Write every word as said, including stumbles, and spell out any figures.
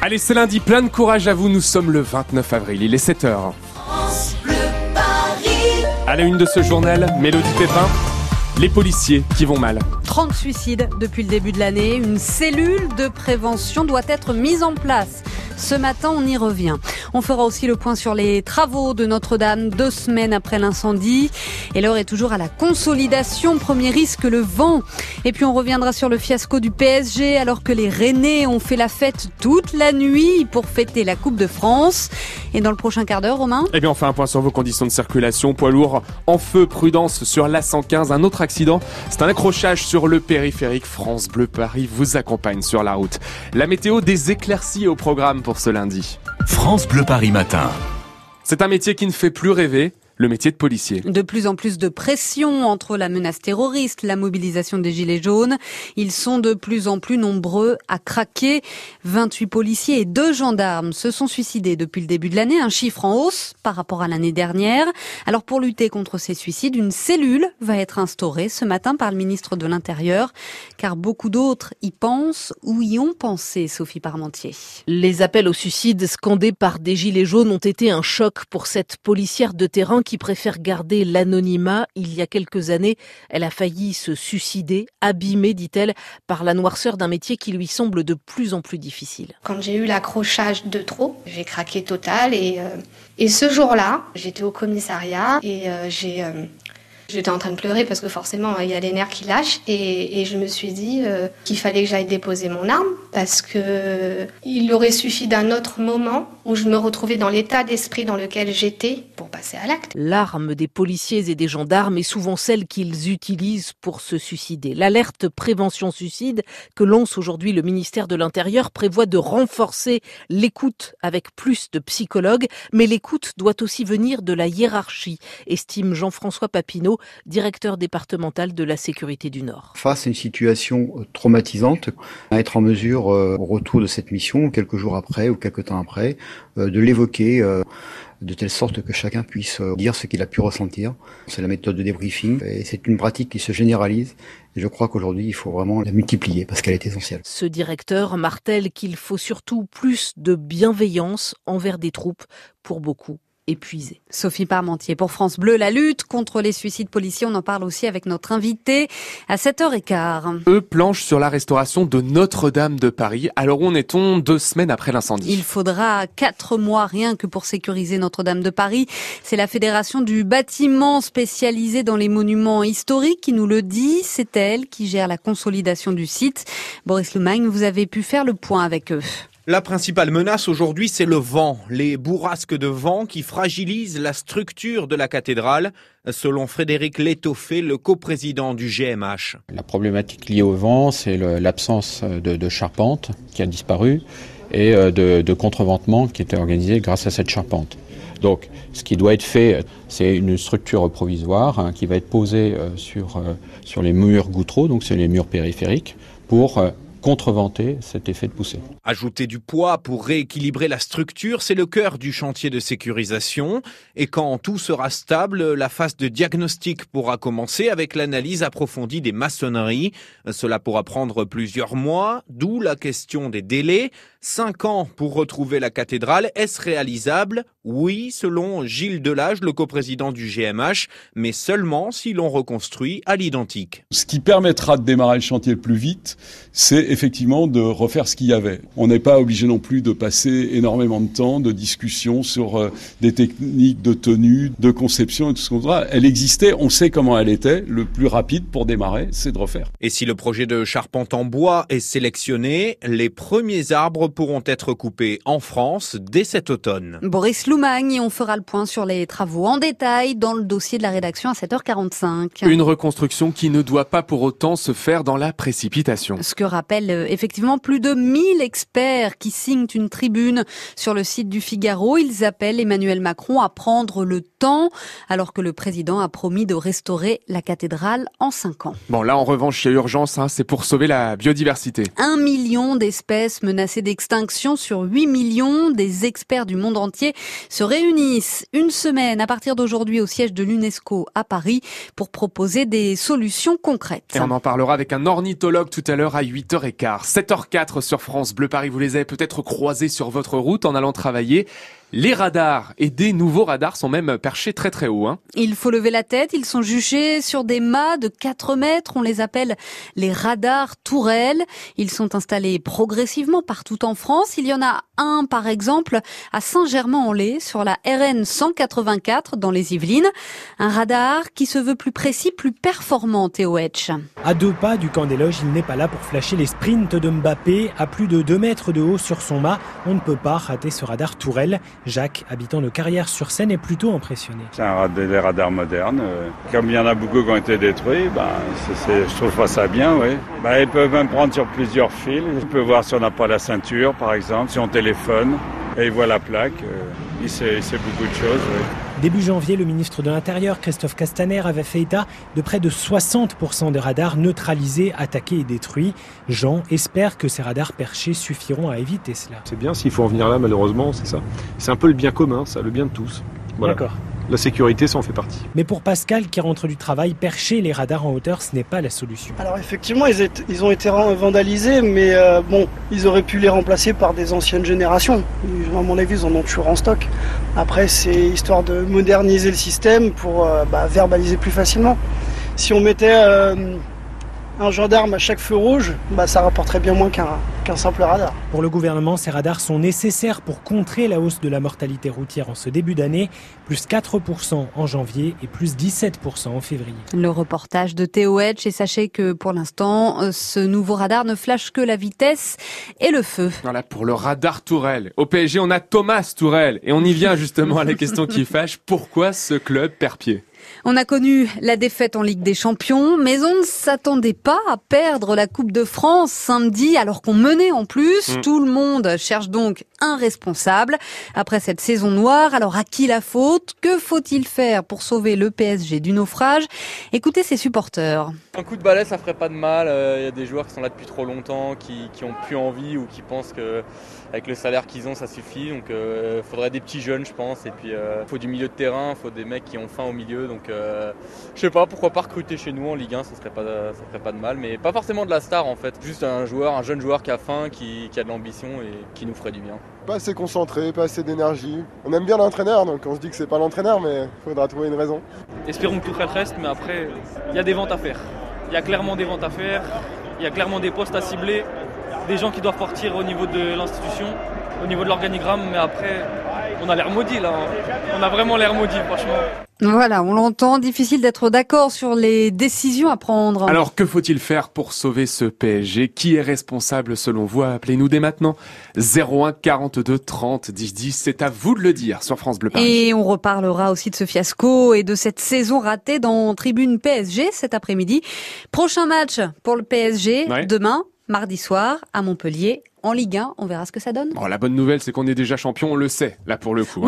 Allez, c'est lundi, plein de courage à vous, nous sommes le vingt-neuf avril, il est sept heures. France Bleu Paris. À la une de ce journal, Mélodie Pépin, les policiers qui vont mal. trente suicides depuis le début de l'année. Une cellule de prévention doit être mise en place. Ce matin, on y revient. On fera aussi le point sur les travaux de Notre-Dame deux semaines après l'incendie. Et l'heure est toujours à la consolidation. Premier risque, le vent. Et puis on reviendra sur le fiasco du P S G alors que les Rennais ont fait la fête toute la nuit pour fêter la Coupe de France. Et dans le prochain quart d'heure, Romain ? Eh bien, on fait un point sur vos conditions de circulation. Poids lourd en feu, prudence sur l'A cent quinze. Un autre accident, c'est un accrochage sur le périphérique. France Bleu Paris vous accompagne sur la route. La météo, des éclaircies au programme pour ce lundi. France Bleu Paris matin. C'est un métier qui ne fait plus rêver. Le métier de policier. De plus en plus de pression entre la menace terroriste, la mobilisation des gilets jaunes. Ils sont de plus en plus nombreux à craquer. vingt-huit policiers et deux gendarmes se sont suicidés depuis le début de l'année, un chiffre en hausse par rapport à l'année dernière. Alors pour lutter contre ces suicides, une cellule va être instaurée ce matin par le ministre de l'Intérieur, car beaucoup d'autres y pensent ou y ont pensé, Sophie Parmentier. Les appels au suicide scandés par des gilets jaunes ont été un choc pour cette policière de terrain qui préfère garder l'anonymat. Il y a quelques années, elle a failli se suicider, abîmée, dit-elle, par la noirceur d'un métier qui lui semble de plus en plus difficile. Quand j'ai eu l'accrochage de trop, j'ai craqué total et, euh, et ce jour-là, j'étais au commissariat et euh, j'ai... Euh, J'étais en train de pleurer parce que forcément, il y a les nerfs qui lâchent et, et je me suis dit euh, qu'il fallait que j'aille déposer mon arme parce que euh, il aurait suffi d'un autre moment où je me retrouvais dans l'état d'esprit dans lequel j'étais pour passer à l'acte. L'arme des policiers et des gendarmes est souvent celle qu'ils utilisent pour se suicider. L'alerte prévention suicide que lance aujourd'hui le ministère de l'Intérieur prévoit de renforcer l'écoute avec plus de psychologues, mais l'écoute doit aussi venir de la hiérarchie, estime Jean-François Papineau, directeur départemental de la sécurité du Nord. Face à une situation traumatisante, à être en mesure, euh, au retour de cette mission, quelques jours après ou quelques temps après, euh, de l'évoquer euh, de telle sorte que chacun puisse euh, dire ce qu'il a pu ressentir. C'est la méthode de débriefing et c'est une pratique qui se généralise. Et je crois qu'aujourd'hui, il faut vraiment la multiplier parce qu'elle est essentielle. Ce directeur martèle qu'il faut surtout plus de bienveillance envers des troupes pour beaucoup épuisé. Sophie Parmentier pour France Bleu. La lutte contre les suicides policiers, on en parle aussi avec notre invité à sept heures quinze. Eux planchent sur la restauration de Notre-Dame de Paris. Alors où en est-on deux semaines après l'incendie ? Il faudra quatre mois rien que pour sécuriser Notre-Dame de Paris. C'est la Fédération du bâtiment spécialisée dans les monuments historiques qui nous le dit. C'est elle qui gère la consolidation du site. Boris Lumagne, vous avez pu faire le point avec eux. La principale menace aujourd'hui, c'est le vent, les bourrasques de vent qui fragilisent la structure de la cathédrale, selon Frédéric Létoffé, le coprésident du G M H. La problématique liée au vent, c'est le, l'absence de, de charpente qui a disparu et de, de contreventement qui était organisé grâce à cette charpente. Donc, ce qui doit être fait, c'est une structure provisoire hein, qui va être posée euh, sur, euh, sur les murs gouttereaux, donc c'est les murs périphériques, pour euh, contreventer cet effet de poussée. Ajouter du poids pour rééquilibrer la structure, c'est le cœur du chantier de sécurisation. Et quand tout sera stable, la phase de diagnostic pourra commencer avec l'analyse approfondie des maçonneries. Cela pourra prendre plusieurs mois, d'où la question des délais. Cinq ans pour retrouver la cathédrale, est-ce réalisable ? Oui, selon Gilles Delage, le coprésident du G M H, mais seulement si l'on reconstruit à l'identique. Ce qui permettra de démarrer le chantier le plus vite, c'est effectivement de refaire ce qu'il y avait. On n'est pas obligé non plus de passer énormément de temps de discussion sur euh, des techniques de tenue, de conception et tout ce qu'on voudra. Elle existait, on sait comment elle était. Le plus rapide pour démarrer, c'est de refaire. Et si le projet de charpente en bois est sélectionné, les premiers arbres pourront être coupés en France dès cet automne. Boris Lumagne, on fera le point sur les travaux en détail dans le dossier de la rédaction à sept heures quarante-cinq. Une reconstruction qui ne doit pas pour autant se faire dans la précipitation. Ce que rappelle euh, effectivement plus de mille experts qui signent une tribune sur le site du Figaro. Ils appellent Emmanuel Macron à prendre le temps alors que le président a promis de restaurer la cathédrale en cinq ans. Bon là en revanche il y a urgence, hein, c'est pour sauver la biodiversité. Un million d'espèces menacées d'extinction sur huit millions. Des experts du monde entier se réunissent une semaine à partir d'aujourd'hui au siège de l'UNESCO à Paris pour proposer des solutions concrètes. Et on en parlera avec un ornithologue tout à l'heure à huit heures quinze. sept heures quatre sur France Bleu Paris. Vous les avez peut-être croisés sur votre route en allant travailler. Les radars et des nouveaux radars sont même perchés très très haut. Hein. Il faut lever la tête, ils sont juchés sur des mâts de quatre mètres, on les appelle les radars tourelles. Ils sont installés progressivement partout en France. Il y en a un par exemple à Saint-Germain-en-Laye sur la R N cent quatre-vingt-quatre dans les Yvelines. Un radar qui se veut plus précis, plus performant, Théo Hetch. À deux pas du camp des loges, il n'est pas là pour flasher les sprints de Mbappé. À plus de deux mètres de haut sur son mât, on ne peut pas rater ce radar tourelle. Jacques, habitant de Carrières-sur-Seine, est plutôt impressionné. C'est un radar, des radars modernes. Comme il y en a beaucoup qui ont été détruits, ben, c'est, c'est, je trouve pas ça bien. Oui. Ben, ils peuvent même prendre sur plusieurs fils. On peut voir si on n'a pas la ceinture, par exemple, si on téléphone et il voit la plaque. Il sait, il sait beaucoup de choses. Oui. Début janvier, le ministre de l'Intérieur, Christophe Castaner, avait fait état de près de soixante pour cent de radars neutralisés, attaqués et détruits. Jean espère que ces radars perchés suffiront à éviter cela. C'est bien, s'il faut en venir là, malheureusement, c'est ça. C'est un peu le bien commun, ça, le bien de tous. Voilà. D'accord. La sécurité, ça en fait partie. Mais pour Pascal, qui rentre du travail, percher les radars en hauteur, ce n'est pas la solution. Alors effectivement, ils, étaient, ils ont été vandalisés, mais euh, bon, ils auraient pu les remplacer par des anciennes générations. À mon avis, ils en ont toujours en stock. Après, c'est histoire de moderniser le système pour euh, bah, verbaliser plus facilement. Si on mettait euh, un gendarme à chaque feu rouge, bah, ça rapporterait bien moins qu'un, qu'un simple radar. Pour le gouvernement, ces radars sont nécessaires pour contrer la hausse de la mortalité routière en ce début d'année, plus quatre pour cent en janvier et plus dix-sept pour cent en février. Le reportage de Théo Hetch, et sachez que pour l'instant, ce nouveau radar ne flash que la vitesse et le feu. Voilà pour le radar Tourelle. Au P S G, on a Thomas Tourelle et on y vient justement à la question qui fâche. Pourquoi ce club perd pied ? On a connu la défaite en Ligue des Champions, mais on ne s'attendait pas à perdre la Coupe de France samedi, alors qu'on menait en plus. Mmh. Tout le monde cherche donc un responsable. Après cette saison noire, alors à qui la faute ? Que faut-il faire pour sauver le P S G du naufrage ? Écoutez ses supporters. Un coup de balai, ça ferait pas de mal. Il euh, y a des joueurs qui sont là depuis trop longtemps, qui, qui ont plus envie ou qui pensent que avec le salaire qu'ils ont, ça suffit. Donc, il euh, faudrait des petits jeunes, je pense. Et puis, il euh, faut du milieu de terrain, il faut des mecs qui ont faim au milieu. Donc, euh, je sais pas, pourquoi pas recruter chez nous en Ligue un, ça serait pas, ça ferait pas de mal. Mais pas forcément de la star, en fait. Juste un joueur, un jeune joueur qui a faim, qui, qui a de l'ambition et qui nous ferait du bien. Pas assez concentré, pas assez d'énergie. On aime bien l'entraîneur, donc on se dit que c'est pas l'entraîneur, mais il faudra trouver une raison. Espérons que tout reste, mais après, il y a des ventes à faire. Il y a clairement des ventes à faire, il y a clairement des postes à cibler, des gens qui doivent partir au niveau de l'institution, au niveau de l'organigramme, mais après, on a l'air maudit là, on a vraiment l'air maudit franchement. Voilà, on l'entend, difficile d'être d'accord sur les décisions à prendre. Alors, que faut-il faire pour sauver ce P S G ? Qui est responsable selon vous ? Appelez-nous dès maintenant. zéro un quarante-deux trente dix dix, c'est à vous de le dire sur France Bleu Paris. Et on reparlera aussi de ce fiasco et de cette saison ratée dans Tribune P S G cet après-midi. Prochain match pour le P S G, ouais. Demain, mardi soir, à Montpellier, en Ligue un. On verra ce que ça donne. Bon, la bonne nouvelle, c'est qu'on est déjà champion, on le sait, là pour le coup.